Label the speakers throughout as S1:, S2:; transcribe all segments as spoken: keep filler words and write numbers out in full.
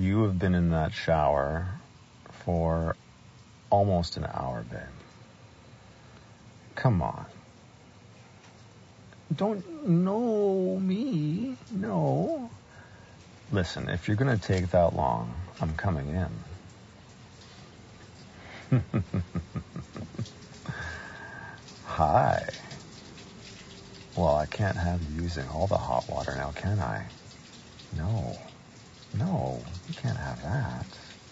S1: You have been in that shower for almost an hour, babe. Come on. Don't know me. No. Listen, if you're going to take that long, I'm coming in. Hi. Well, I can't have you using all the hot water now, can I? No. No, you can't have that.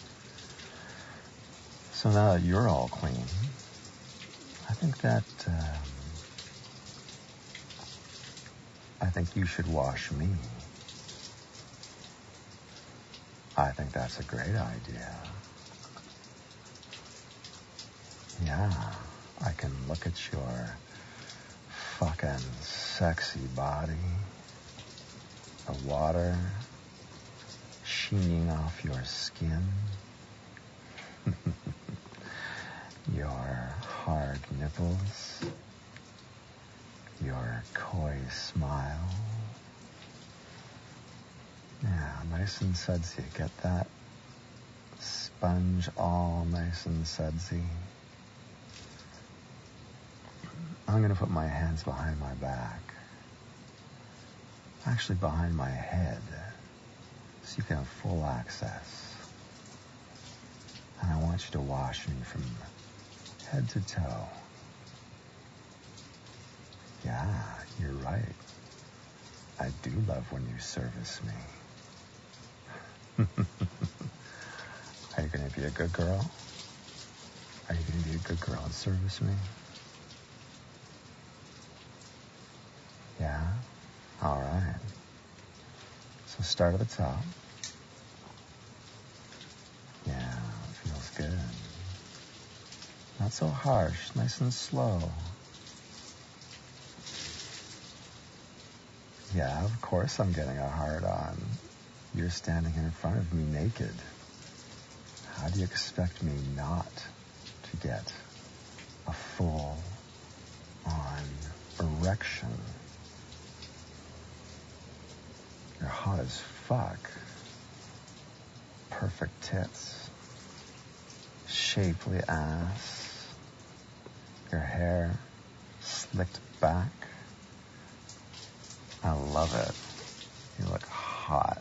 S1: So now that you're all clean, I think that, um, I think you should wash me. I think that's a great idea. Yeah, I can look at your fucking sexy body, the water sheening off your skin, your hard nipples, your coy smile. Yeah, nice and sudsy. Get that sponge all nice and sudsy. I'm going to put my hands behind my back. Actually behind my head. So you can have full access. And I want you to wash me from head to toe. Yeah, you're right. I do love when you service me. Are you going to be a good girl? Are you going to be a good girl and service me? Yeah? All right. So start at the top. Yeah, feels good. Not so harsh, nice and slow. Yeah, of course I'm getting a hard on. You're standing in front of me naked. How do you expect me not to get a full on erection? You're hot as fuck. Perfect tits. Shapely ass. Your hair slicked back. I love it. You look hot.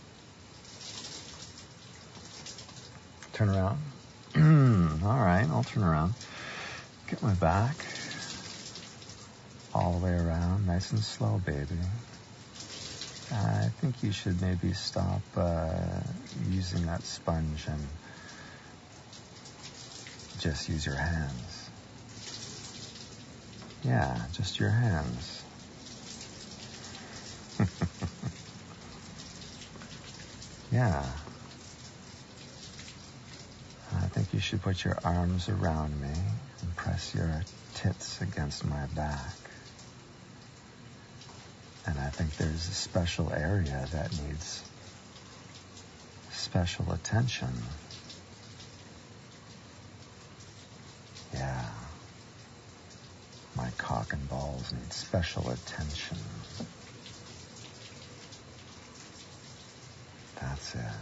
S1: Turn around. All right, I'll turn around. Get my back. All the way around, nice and slow, baby. I think you should maybe stop uh, using that sponge and just use your hands. Yeah, just your hands. Yeah. I think you should put your arms around me and press your tits against my back. And I think there's a special area that needs special attention. Yeah. My cock and balls need special attention. That's it.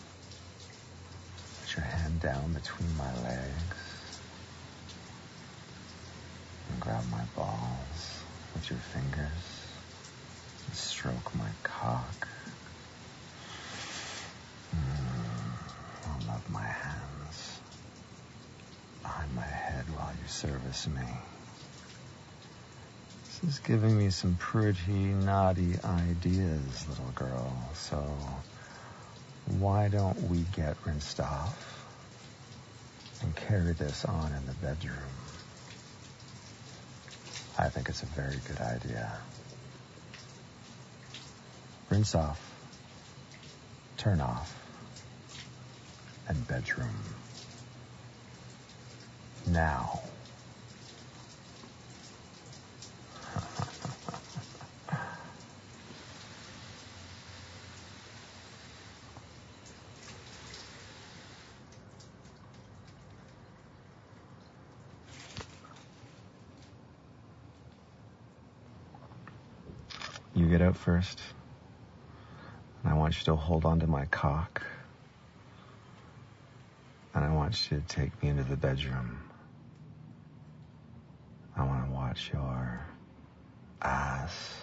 S1: Put your hand down between my legs and grab my balls with your fingers and stroke my cock. Mm, I love my hands behind my head while you service me. This is giving me some pretty naughty ideas, little girl. So why don't we get rinsed off and carry this on in the bedroom? I think it's a very good idea. Rinse off, turn off, and bedroom. Now. You get out first. And I want you to hold on to my cock And I want you to take me into the bedroom. I want to watch your ass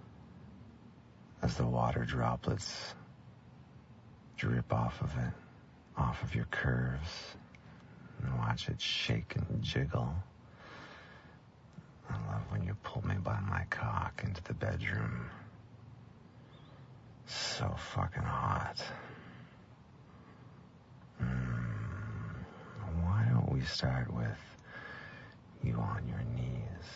S1: as the water droplets drip off of it, off of your curves, and watch it shake and jiggle. I love when you pull me by my cock into the bedroom. So fucking hot. Mm, why don't we start with you on your knees?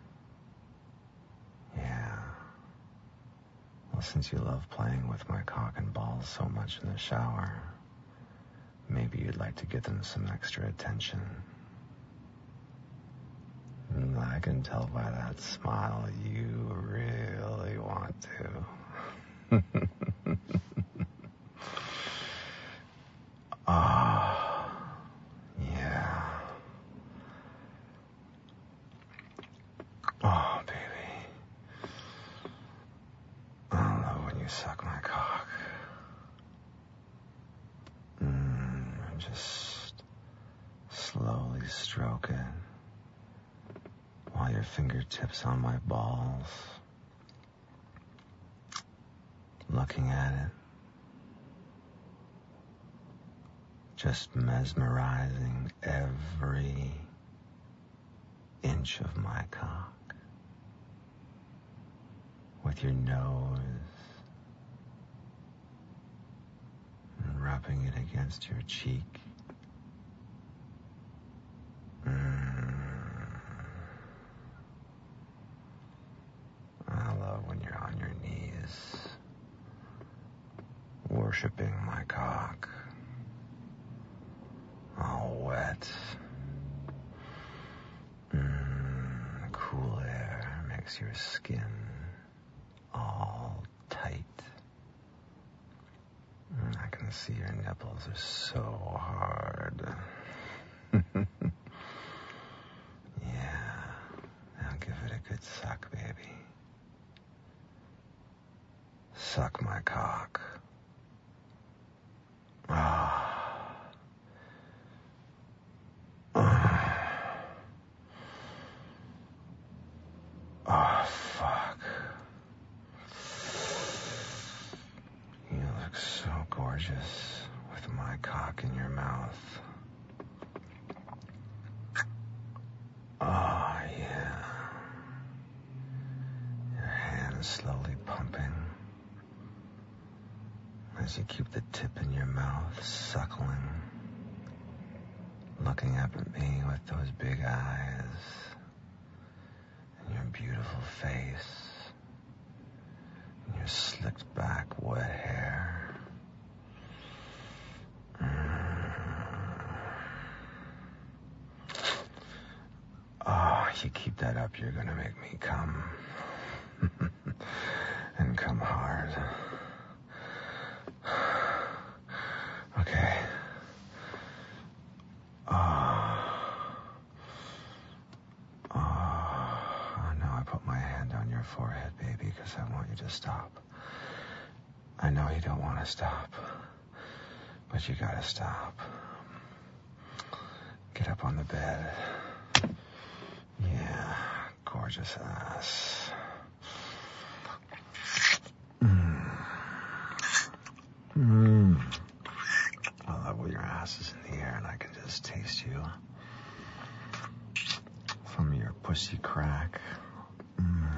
S1: Yeah. Well, since you love playing with my cock and balls so much in the shower, maybe you'd like to give them some extra attention. Mm, I can tell by that smile you really want to. Ah, oh, yeah. Oh, baby. I love when you suck my cock. Mm, just slowly stroke it while your fingertips on my balls, looking at it, just mesmerizing every inch of my cock with your nose and rubbing it against your cheek. Mm. I love when you're on your knees, worshiping my cock, all wet. Mm, cool air makes your skin all tight. Mm, I can see your nipples are so hard. Yeah, now give it a good suck, baby. Suck my cock. Ah. Oh, fuck. You look so gorgeous with my cock in your mouth. Oh, yeah. Your hand is slowly pumping as you keep the tip in your mouth, suckling, looking up at me with those big eyes and your beautiful face and your slicked back wet hair. Oh, you keep that up, you're gonna make me come. And come hard. Okay. Oh. Oh, now I put my hand on your forehead, baby, because I want you to stop. I know you don't want to stop, but you gotta stop. Get up on the bed. Yeah, gorgeous ass. Mmm. Mmm. I love when your ass is in the air and I can just taste you from your pussy crack. Mm.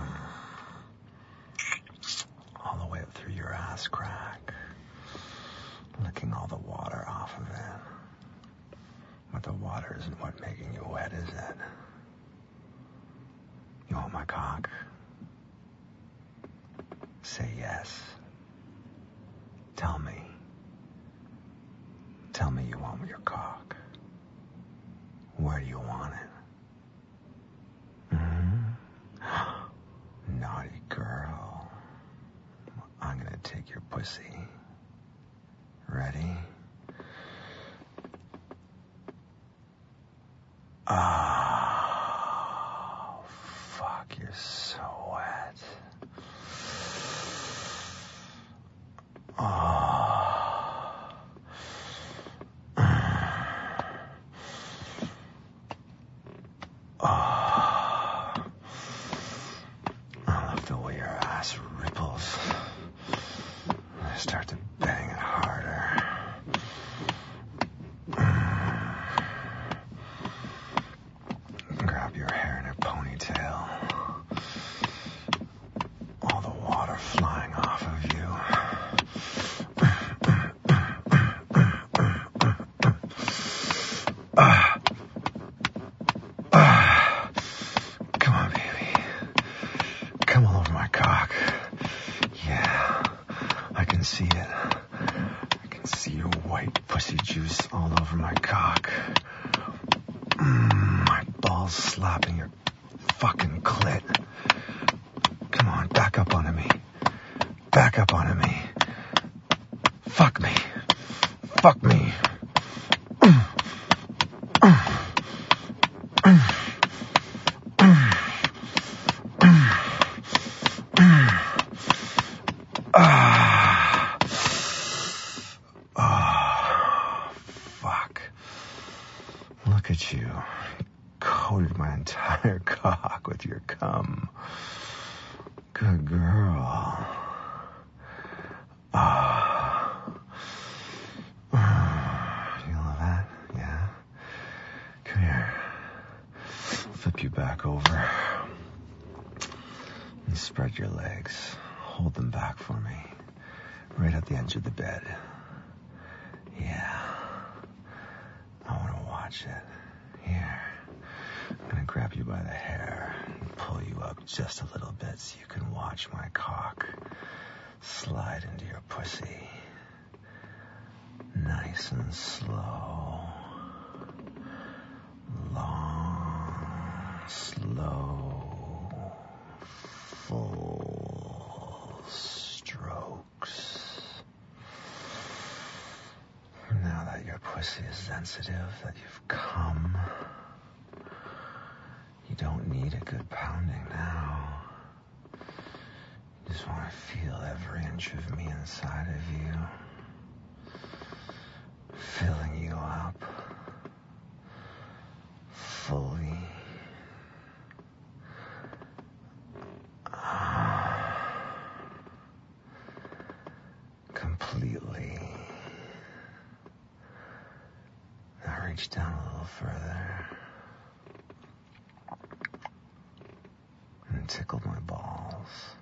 S1: All the way up through your ass crack. Licking all the water off of it. But the water isn't what making you wet, is it? You want my cock? Say yes. Tell me. Tell me you want your cock. Where do you want it? Mm-hmm. Naughty girl. I'm gonna take your pussy. Ready? Oh, fuck, you're so wet. Oh. grab your hair in a ponytail. All the water flying off of you. Ah. Ah. Come on, baby. Come all over my cock. Yeah, I can see it. I can see your white pussy juice all over my cock. Mm, my balls slapping your fucking clit. Come on, back up onto me. Back up onto me. Fuck me. Fuck me. Mm. Mm. Mm. Mm. Mm. Ah. Oh, fuck. Look at you. Coated my entire cock with your cum. Good girl. Ah. You love that? Yeah? Come here. Flip you back over. And spread your legs. Hold them back for me. Right at the edge of the bed. Yeah. I want to watch it. Here. I'm going to grab you by the hair and pull you up just a little bit so you can watch my cock slide into your pussy. Nice and slow. Long, slow, full strokes. Now that your pussy is sensitive, that you've come, you don't need a good pounding now. You just want to feel every inch of me inside of you, filling you up fully. Completely. Now reach down a little further and tickle my balls.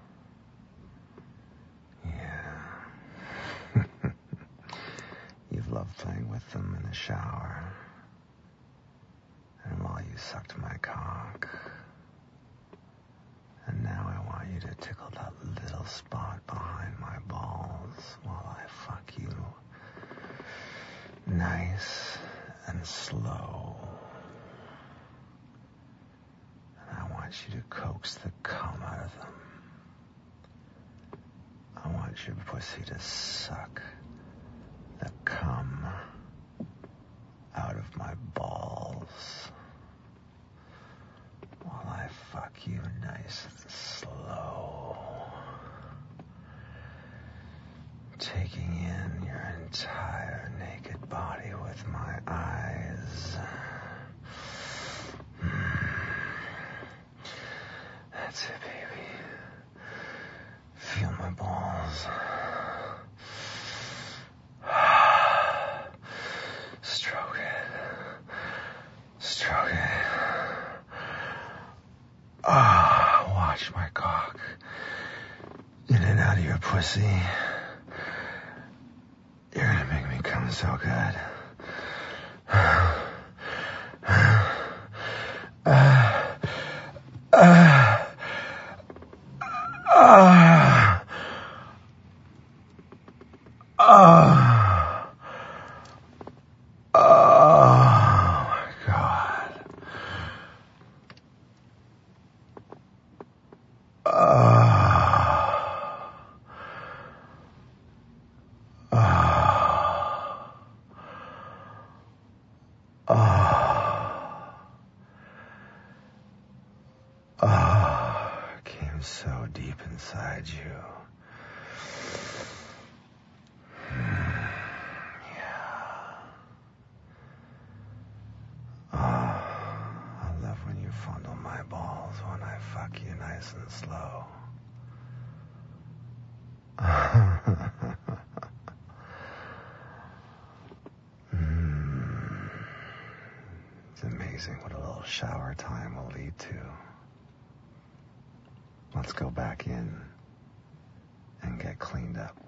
S1: Yeah. You've loved playing with them in the shower. And while you sucked my cock. And now I want you to tickle that little spot behind my balls while I fuck you. Nice and slow. And I want you to coax the cum out of them. I want your pussy to suck the cum out of my balls while I fuck you nice and slow, taking in your entire naked body with my eyes. That's it, baby. Feel my balls. Stroke it. Stroke it. Ah, watch my cock in and out of your pussy. You're gonna make me come so good. Uh, uh, uh, uh, uh. So deep inside you. Yeah. Oh, I love when you fondle my balls when I fuck you nice and slow. mm. amazing what a little shower time will lead to. Let's go back in and get cleaned up.